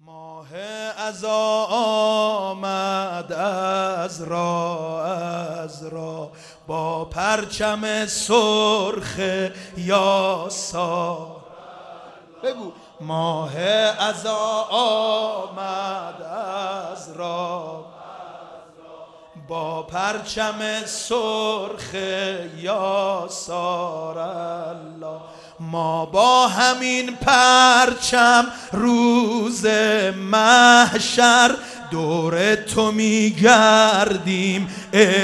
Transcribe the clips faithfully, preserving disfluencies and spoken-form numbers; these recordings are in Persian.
ماه عزا آمد از را از را با پرچم سرخ یاسا. بگو ماه عزا آمد از را با پرچم سرخ یاسار الله. ما با همین پرچم روز محشر دور تو میگردیم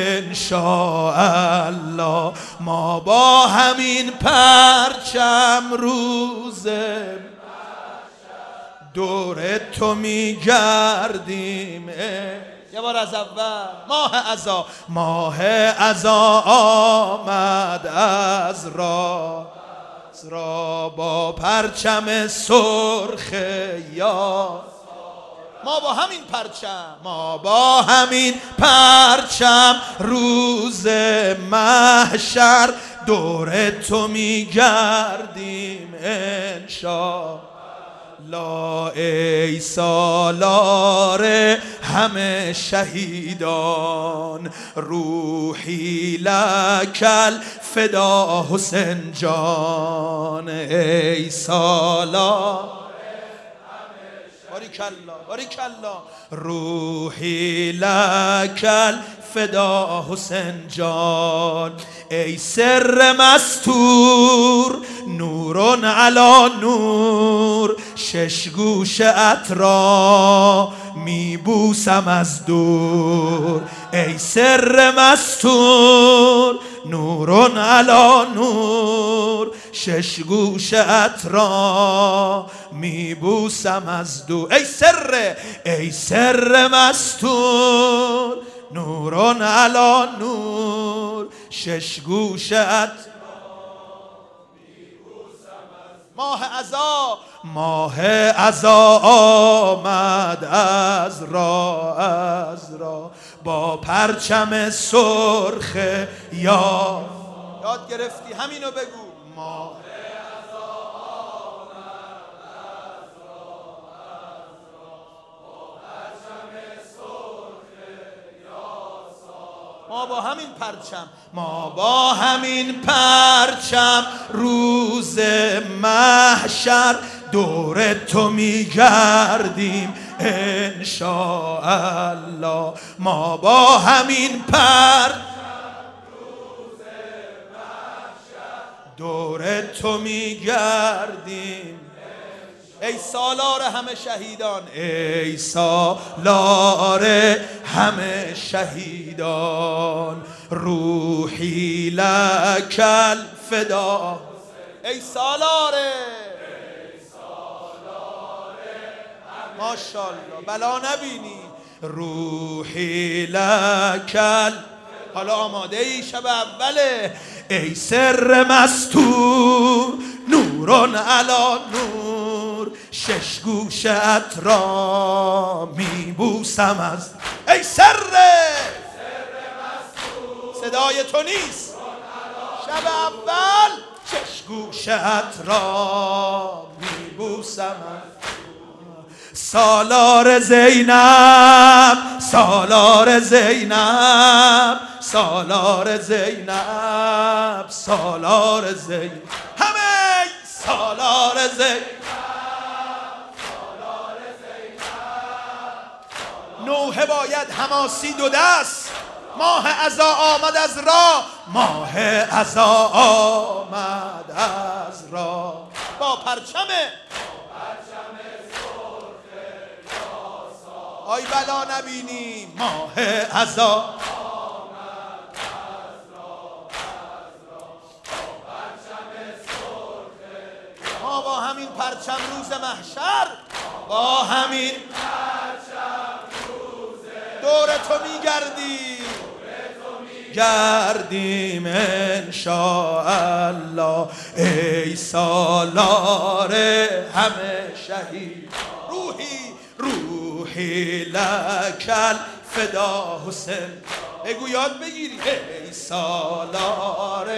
انشاءالله. ما با همین پرچم روز دور تو میگردیم. یه بار از اول. ماه عزا ماه عزا آمد از را را با پرچم سرخ یا. ما با همین پرچم ما با همین پرچم روز محشر دور تو میگردیم انشا لا. ای سالار همه شهیدان روحی لکل فدا حسین جان. ای سالار باریکالله باریکالله روحی لکل فدا حسین جان. ای سر مستور نورون علا نور شش گوشت را میبوسم از دور. ای سر مستور نورون علا نور شش گوشت را میبوسم از دور. ای سر ای سر مستور نورون علا نور شش گوشت. ماه عزا ماه عزا آمد از را از را با پرچم سرخ یا. یاد گرفتی همینو بگو. ماه ما با همین پرچم ما با همین پرچم روز محشر دور تو میگردیم انشاءالله. ما با همین پرچم روز محشر دور تو میگردیم. ای سالار همه شهیدان ای سالار همه شهیدان روحی لکل فدا. ای سالار ماشاءالله بلا نبینی روحی لکل. حالا آماده ای شب اوله. ای سر مستور نورون علا نور شش گوشت را میبوسم از. ای سر صدای تو نیست. شب اول شش گوشت را میبوسم از. سالار زینب سالار زینب سالار زینب سالار زینب همه سالار زینب سالار زینب. نوحه باید حماسی دو دست. ماه عزا آمد از را ماه عزا آمد از را با پرچمه آی بلا نبینی. ماه عزا ما با همین پرچم روز محشر با همین پرچم روز دور تو میگردیم گردیم انشاءالله. ای سالار همه شهید روحی روحی لکل فدا حسین. بگو یاد بگیری. ای سالار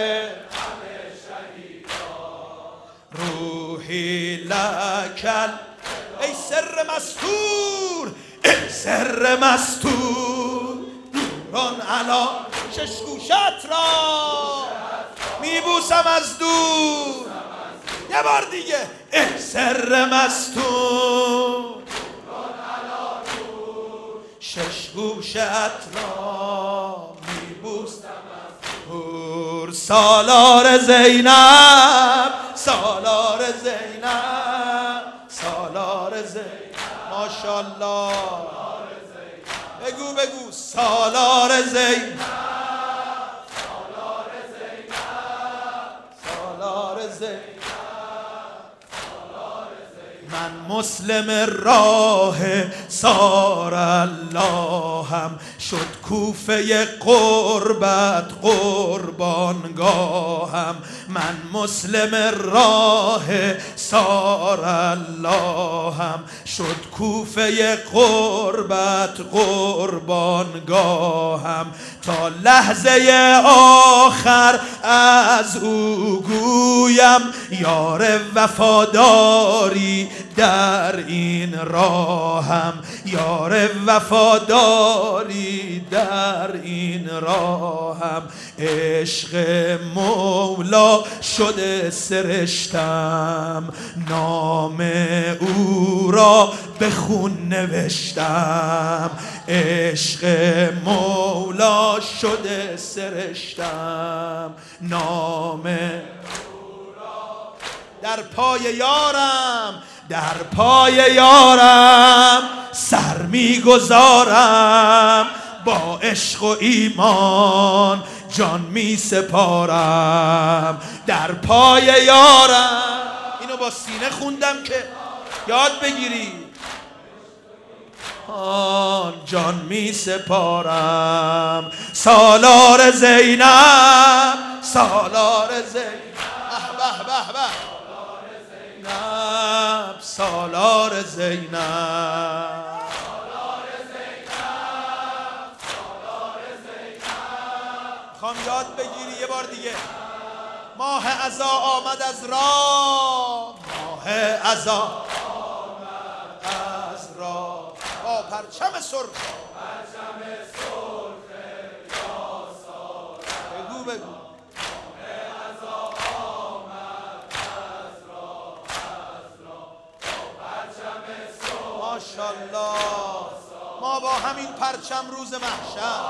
همه شهیدان روحی لکل. ای ای سر مستور، ای سر مستور، نوران علا ششگوشت را میبوسم از دور. یه بار دیگه ای سر مستور، ششگوشت را میبوسم از دور. سالار زینب، سالار زینب، سالار زینب، ماشاءالله. بگو بگو سالار زینب، سالار زینب، سالار زینب. من مسلم راه سار اللهم، شد کوفه قربت قربانگاهم. من مسلم راه سار اللهم، شد کوفه قربت قربانگاهم. تا لحظه آخر از او گویم یار وفاداری در این راهم، یار وفاداری در این راهم. عشق مولا شده سرشتم، نام او را به خون نوشتم. عشق مولا شده سرشتم، نام در پای یارم، در پای یارم سر میگذارم. با عشق و ایمان جان می سپارم. در پای یارم، اینو با سینه خوندم که یاد بگیری. آن جان می سپارم. سالار زینب، سالار زینب، به به به، سالار زینب، میخوام یاد بگیری یه بار دیگه. ماه عزا آمد از راه، ماه عزا آمد از راه، با پرچم سرخ، پرچم سرخ یا سالار. بگو بگو ماشاءالله. ما با همین پرچم روز محشر،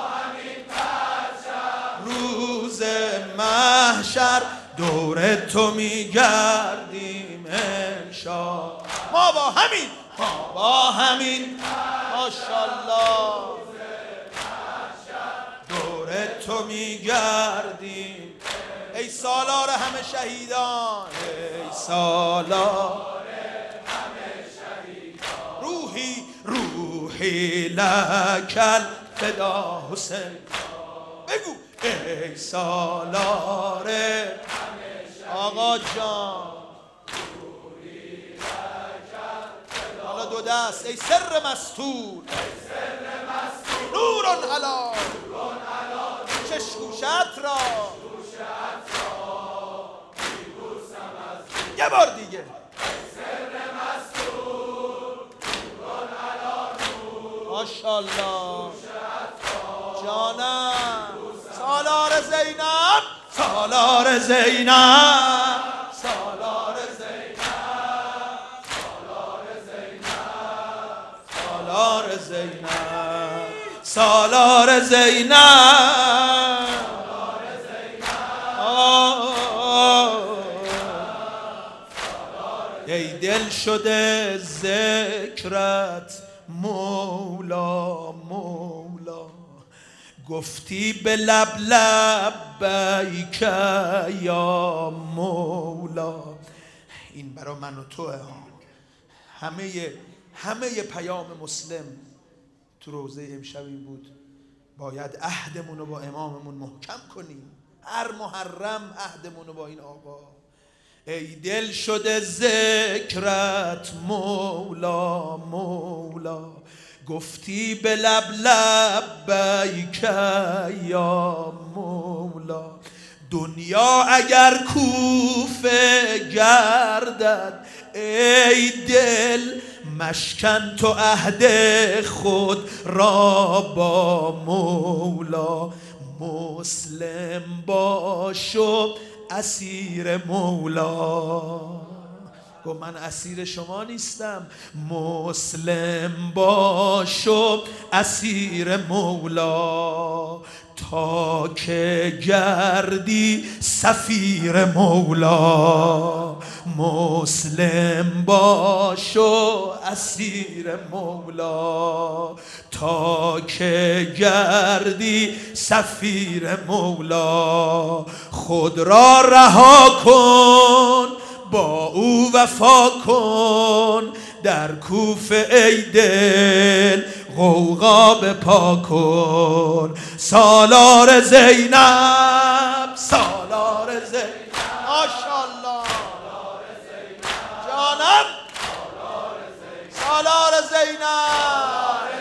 روز محشر دور تو میگردیم انشا. ما با همین، ما با همین ماشاءالله دور تو میگردیم. ای سالار همه شهیدان، ای سالار روحی، روحی لکل فدا حسین. بگو ای سالار آقا جان، حالا دو دست. ای سر مستور، نوران علا چشگوشت را. یه بار دیگه ماشاءالله جانم. سالار زینب، سالار زینب، سالار زینب، سالار زینب، سالار زینب، سالار زینب. ای دل شده ذکرت مولا، مولا گفتی به لب لبیک یا مولا. این برا من و توه ها. همه همه پیام مسلم تو روزه امشب این بود باید عهدمون رو با اماممون محکم کنیم. هر محرم عهدمون رو با این آقا. ای دل شده ذکرت مولا، مولا گفتی به لب لبیک یا مولا. دنیا اگر کوفه گردد ای دل مشکن تو عهد خود را با مولا، مسلم باش و اسیر مولا. گفت من اسیر شما نیستم، مسلم باش و اسیر مولا، تا که گردی سفیر مولا. مسلم باش و اسیر مولا، تا که گردی سفیر مولا. خود را رها کن با او وفا کن، در کوفه ای دل غوغا بپا کن. سالار زینب، سالار زینب، ماشاءالله جانم، سالار زینب،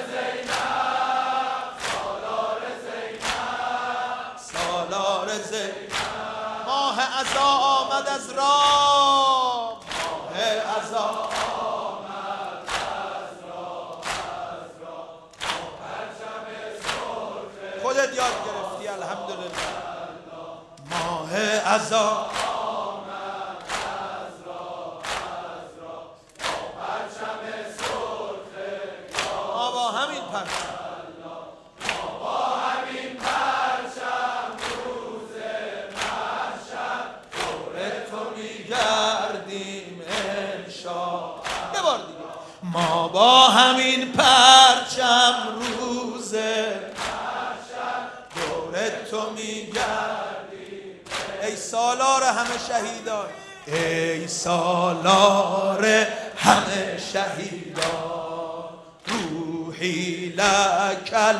سالار زینب. ماه عزا آمد از راه، ماه عزا آمد از راه، از راه با پرچم سرخ. خودت یاد گرفتی الحمدلله. ماه عزا آمد از راه، از راه با پرچم سرخ. ما با همین پرچم، ما با همین پرچم روز محشر دور تو میگردیم انشا. یه بار دیگه. ما با همین پرچم روز محشر دور تو میگردیم. ای سالار همه شهیدان، ای سالار همه شهیدان، روحی لکل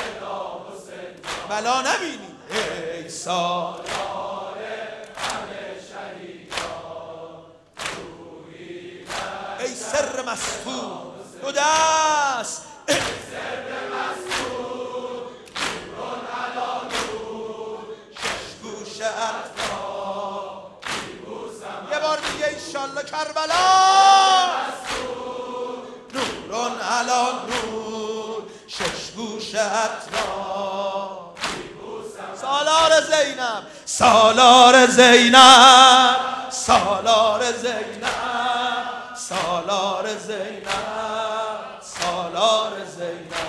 بلا نبینی. ای سالار همه شهیدان، روحی لکل. ای سر مستور دو دست، ای سر مستور نورون علا نور، شش گوش اطراف میبوسم. یه بار دیگه ایشالله کربلا. نورون علا نور، شش گوش اطراف. سالار زینب، سالار زینب، سالار زینب، سالار زینب، سالار زینب.